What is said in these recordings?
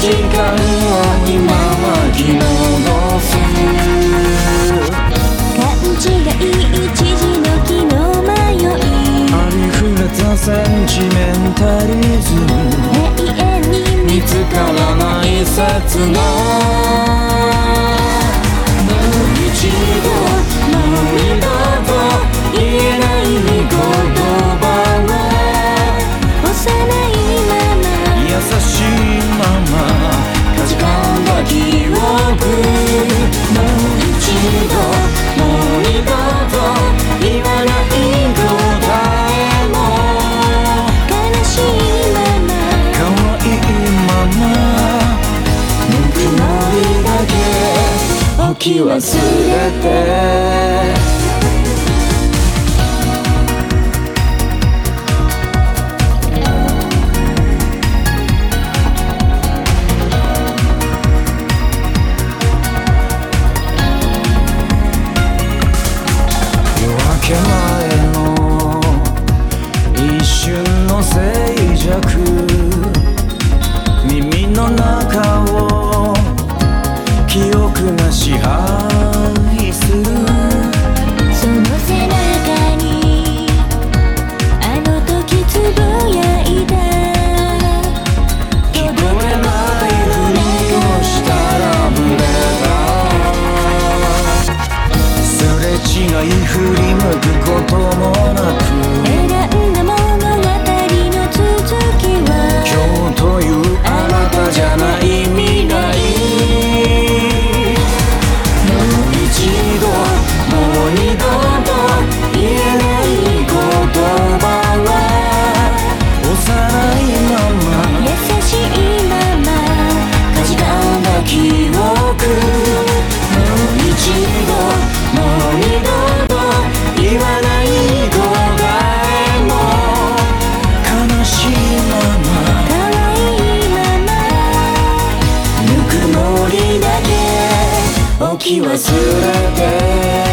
時間は今は昨日のせい。 勘違い一時の気の迷い、 ありふれたセンチメンタリズム、 永遠に見つからない刹那。もう一度もう二度と言えない言葉は幼いまま、 優しいままかじかんだ記憶。もう一度もう二度と言わない答えも悲しいまま、 可愛いままぬくもりだけ置き忘れて。夜明け前の一瞬の静寂、耳の中を記憶が支配する。 その背中にあの時つぶやいた、 聞こえないふりをしたらブレた。すれ違い振り向くこともなく、 選んだ物語の続きは今日というあなたじゃない未来。もう一度もう二度と言えない言葉は幼いまま優しいまま、 かじかんだ記憶。もう一度もう二度と言わない答えも悲しいまま可愛いまま、 ぬくもりだけ置き忘れて。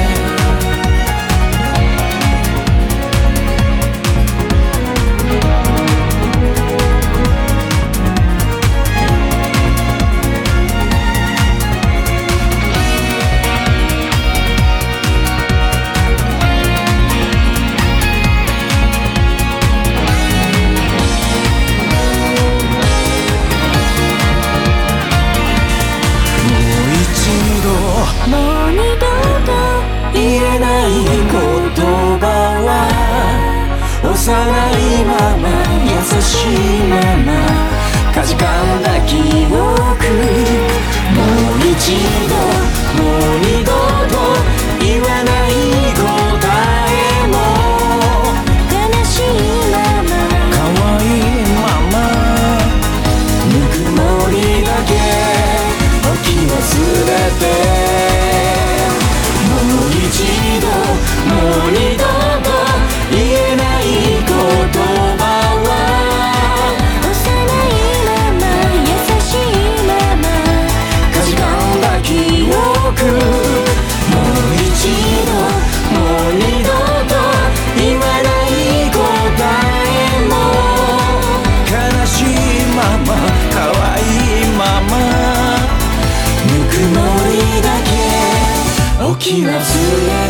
もう二度と言えない言葉は幼いまま優しいままかじかんだ記憶。もう一度もう二度と言わない答えも悲しいまま、 可愛いままぬくもりだけ置き忘れて。もう一度もう二度と言えない言葉は幼いまま優しいまま、 かじかんだ記憶。もう一度もう二度と言わない答えも悲しいまま可愛いままぬくもりだけ置き忘れ